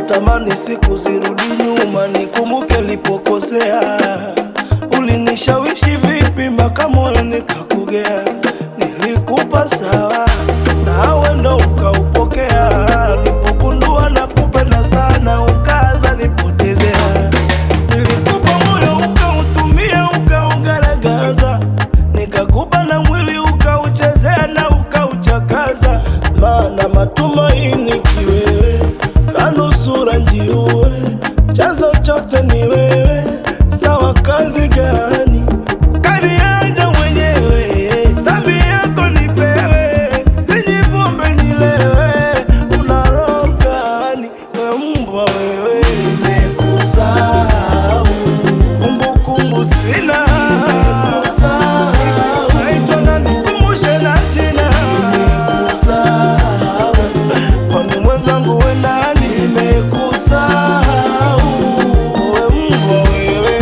natamani siku zirudi nyuma, nikumbuke nilipokosea. Ulinishawishi vipi mpaka moyo nikakugea? Nilikupa sawa, nawe ndo ukaupokea. Nilipogundua nakupenda sana, ukaanza nipotezea. Nilikupa moyo ukautumia, ukaugaragaza. Nikakupa na mwili ukauchezea na ukauchakaza. Maana matumaini kiwewe, na nusura njiue. Chanzo chote ni wewe, sawa kazi gani? Kaniacha mwenyewe, dhambi yako nipewe. Sinywi pombe nilewe, una roho gani? We mbwa wewe, nimekusahau. Kumbukumbu sina, nimekusahau. Naitwa na nikumbushe na jina, nimekusahau. Kwani mwenzangu we nani? Nimekusahau. We mbwa wewe.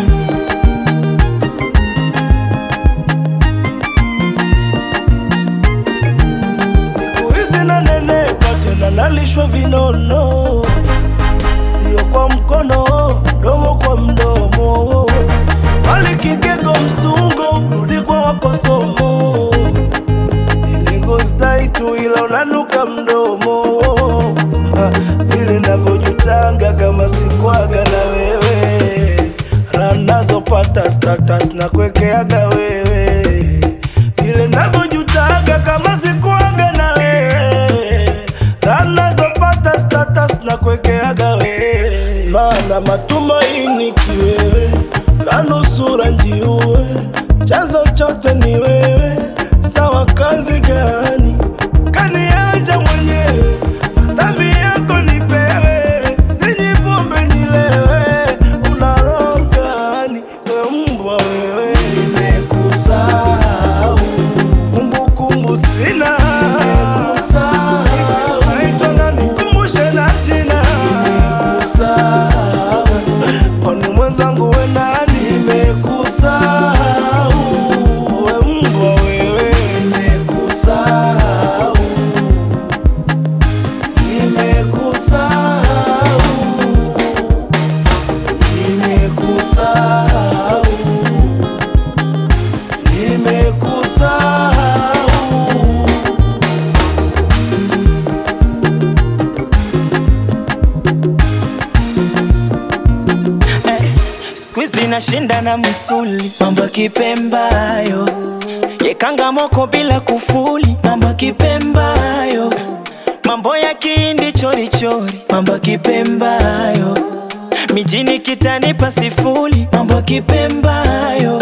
Siku hizi nanenepa tena, nalishwa vinono. Sio kwa mkono, mdomo kwa mdomo. Wali kigego msungo, rudi kwa wako somo. Niligostai tu ila unanuka mdomo. Vile navyojutanga kama sikwaga na wewe. Ranazopata status na kwekeaga wewe. Vile navyojutanga kama sikwaga na wewe. Ranazopata status na kwekeaga wewe. Maana matumaini kiwewe, na nusura njiue. Chanzo chote ni wewe, sawa kazi gani? Kaniacha mwenyewe, dhambi yako nipewe. Sinywi pombe nilewe, una roho gani? We mbwa wewe, nimekusahau. Kumbukumbu sina, nimekusahau. Naitwa na nikumbushe na jina, nimekusahau. Kwani mwenzangu we nani? Nimekusahau. We mbwa wewe, nimekusahau. Nimekusahau. Nimekusahau. Nimekusahau. Squeezy nashinda na musuli, mambo kipembayo. Yekanga moko bila kufuli, mambo kipembayo. Mambo ya kihindi chori chori, mambo kipembayo. Mijini kitanipa sifuri, mambo kipembayo.